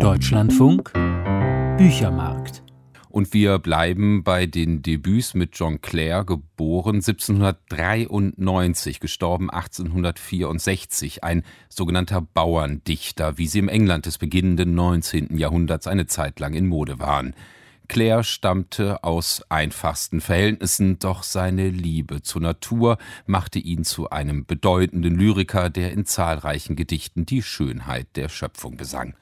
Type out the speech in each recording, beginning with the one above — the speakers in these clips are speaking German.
Deutschlandfunk Büchermarkt. Und wir bleiben bei den Debüts mit John Clare, geboren 1793, gestorben 1864, ein sogenannter Bauerndichter, wie sie im England des beginnenden 19. Jahrhunderts eine Zeit lang in Mode waren. Clare stammte aus einfachsten Verhältnissen, doch seine Liebe zur Natur machte ihn zu einem bedeutenden Lyriker, der in zahlreichen Gedichten die Schönheit der Schöpfung besang.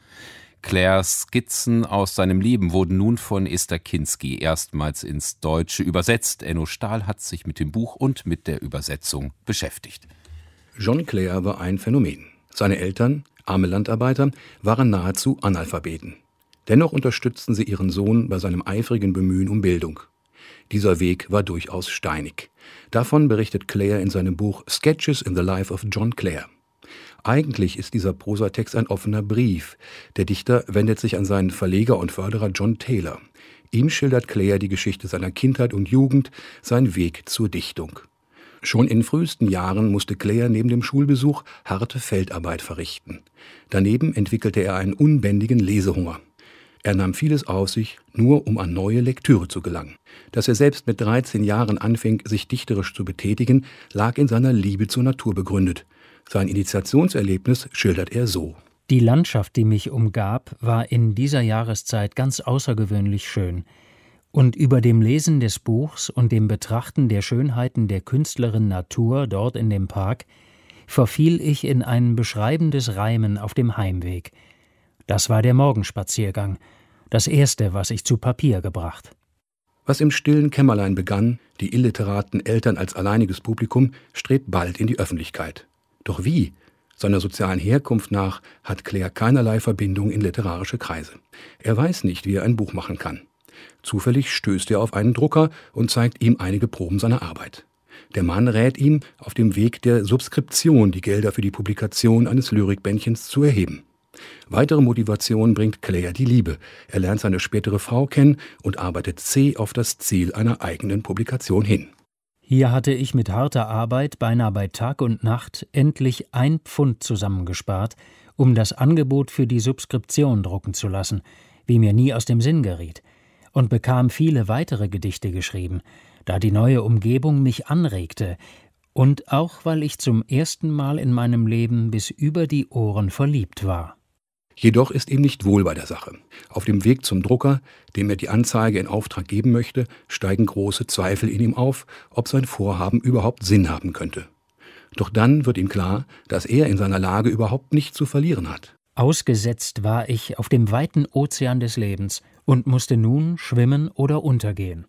Clares Skizzen aus seinem Leben wurden nun von Esther Kinsky erstmals ins Deutsche übersetzt. Enno Stahl hat sich mit dem Buch und mit der Übersetzung beschäftigt. John Clare war ein Phänomen. Seine Eltern, arme Landarbeiter, waren nahezu Analphabeten. Dennoch unterstützten sie ihren Sohn bei seinem eifrigen Bemühen um Bildung. Dieser Weg war durchaus steinig. Davon berichtet Clare in seinem Buch Sketches in the Life of John Clare. Eigentlich ist dieser Prosatext ein offener Brief. Der Dichter wendet sich an seinen Verleger und Förderer John Taylor. Ihm schildert Clare die Geschichte seiner Kindheit und Jugend, seinen Weg zur Dichtung. Schon in frühesten Jahren musste Clare neben dem Schulbesuch harte Feldarbeit verrichten. Daneben entwickelte er einen unbändigen Lesehunger. Er nahm vieles auf sich, nur um an neue Lektüre zu gelangen. Dass er selbst mit 13 Jahren anfing, sich dichterisch zu betätigen, lag in seiner Liebe zur Natur begründet. Sein Initiationserlebnis schildert er so: Die Landschaft, die mich umgab, war in dieser Jahreszeit ganz außergewöhnlich schön. Und über dem Lesen des Buchs und dem Betrachten der Schönheiten der Künstlerin Natur dort in dem Park verfiel ich in ein beschreibendes Reimen auf dem Heimweg. Das war der Morgenspaziergang, das erste, was ich zu Papier gebracht. Was im stillen Kämmerlein begann, die illiteraten Eltern als alleiniges Publikum, strebt bald in die Öffentlichkeit. Doch wie? Seiner sozialen Herkunft nach hat Clare keinerlei Verbindung in literarische Kreise. Er weiß nicht, wie er ein Buch machen kann. Zufällig stößt er auf einen Drucker und zeigt ihm einige Proben seiner Arbeit. Der Mann rät ihm, auf dem Weg der Subskription die Gelder für die Publikation eines Lyrikbändchens zu erheben. Weitere Motivation bringt Clare die Liebe. Er lernt seine spätere Frau kennen und arbeitet zäh auf das Ziel einer eigenen Publikation hin. Hier hatte ich mit harter Arbeit, beinahe bei Tag und Nacht, endlich 1 Pfund zusammengespart, um das Angebot für die Subskription drucken zu lassen, wie mir nie aus dem Sinn geriet, und bekam viele weitere Gedichte geschrieben, da die neue Umgebung mich anregte und auch weil ich zum ersten Mal in meinem Leben bis über die Ohren verliebt war. Jedoch ist ihm nicht wohl bei der Sache. Auf dem Weg zum Drucker, dem er die Anzeige in Auftrag geben möchte, steigen große Zweifel in ihm auf, ob sein Vorhaben überhaupt Sinn haben könnte. Doch dann wird ihm klar, dass er in seiner Lage überhaupt nichts zu verlieren hat. Ausgesetzt war ich auf dem weiten Ozean des Lebens und musste nun schwimmen oder untergehen.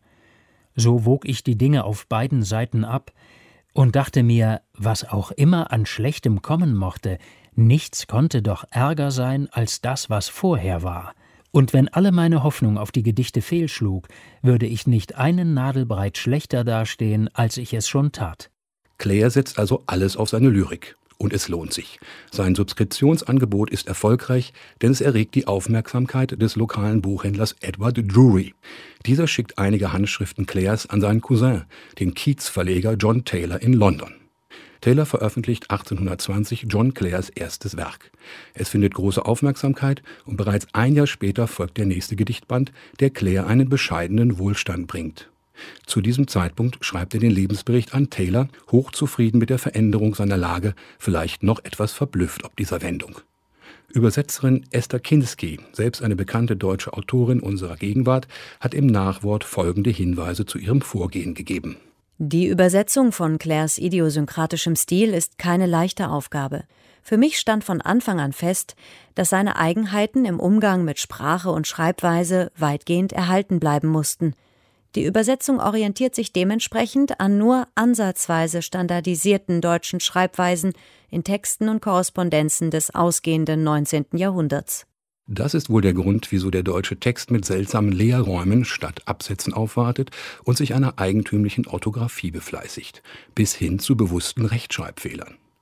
So wog ich die Dinge auf beiden Seiten ab und dachte mir, was auch immer an Schlechtem kommen mochte, nichts konnte doch ärger sein als das, was vorher war. Und wenn alle meine Hoffnung auf die Gedichte fehlschlug, würde ich nicht einen Nadelbreit schlechter dastehen, als ich es schon tat. Clare setzt also alles auf seine Lyrik. Und es lohnt sich. Sein Subskriptionsangebot ist erfolgreich, denn es erregt die Aufmerksamkeit des lokalen Buchhändlers Edward Drury. Dieser schickt einige Handschriften Clares an seinen Cousin, den Keats-Verleger John Taylor in London. Taylor veröffentlicht 1820 John Clares erstes Werk. Es findet große Aufmerksamkeit und bereits 1 Jahr später folgt der nächste Gedichtband, der Clare einen bescheidenen Wohlstand bringt. Zu diesem Zeitpunkt schreibt er den Lebensbericht an Taylor, hochzufrieden mit der Veränderung seiner Lage, vielleicht noch etwas verblüfft ob dieser Wendung. Übersetzerin Esther Kinsky, selbst eine bekannte deutsche Autorin unserer Gegenwart, hat im Nachwort folgende Hinweise zu ihrem Vorgehen gegeben. Die Übersetzung von Clares idiosynkratischem Stil ist keine leichte Aufgabe. Für mich stand von Anfang an fest, dass seine Eigenheiten im Umgang mit Sprache und Schreibweise weitgehend erhalten bleiben mussten. Die Übersetzung orientiert sich dementsprechend an nur ansatzweise standardisierten deutschen Schreibweisen in Texten und Korrespondenzen des ausgehenden 19. Jahrhunderts. Das ist wohl der Grund, wieso der deutsche Text mit seltsamen Leerräumen statt Absätzen aufwartet und sich einer eigentümlichen Orthographie befleißigt, bis hin zu bewussten Rechtschreibfehlern.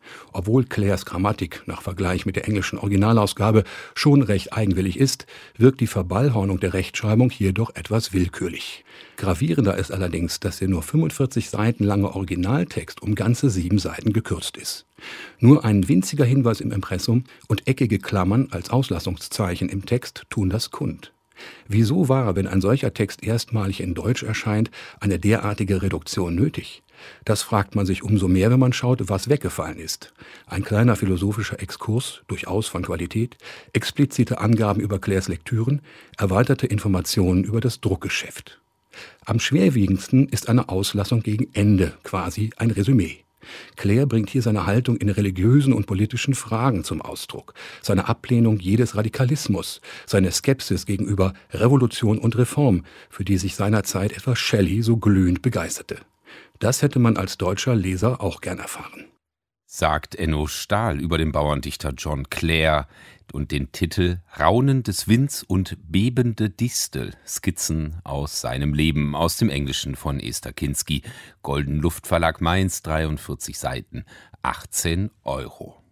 Obwohl Claires Grammatik nach Vergleich mit der englischen Originalausgabe schon recht eigenwillig ist, wirkt die Verballhornung der Rechtschreibung hier doch etwas willkürlich. Gravierender ist allerdings, dass der nur 45 Seiten lange Originaltext um ganze 7 Seiten gekürzt ist. Nur ein winziger Hinweis im Impressum und eckige Klammern als Auslassungszeichen im Text tun das kund. Wieso war, wenn ein solcher Text erstmalig in Deutsch erscheint, eine derartige Reduktion nötig? Das fragt man sich umso mehr, wenn man schaut, was weggefallen ist. Ein kleiner philosophischer Exkurs, durchaus von Qualität, explizite Angaben über Claires Lektüren, erweiterte Informationen über das Druckgeschäft. Am schwerwiegendsten ist eine Auslassung gegen Ende, quasi ein Resümee. Claire bringt hier seine Haltung in religiösen und politischen Fragen zum Ausdruck, seine Ablehnung jedes Radikalismus, seine Skepsis gegenüber Revolution und Reform, für die sich seinerzeit etwa Shelley so glühend begeisterte. Das hätte man als deutscher Leser auch gern erfahren. Sagt Enno Stahl über den Bauerndichter John Clare und den Titel »Raunen des Winds und bebende Distel«, Skizzen aus seinem Leben, aus dem Englischen von Esther Kinsky, Golden Luft Verlag Mainz, 43 Seiten, 18 €.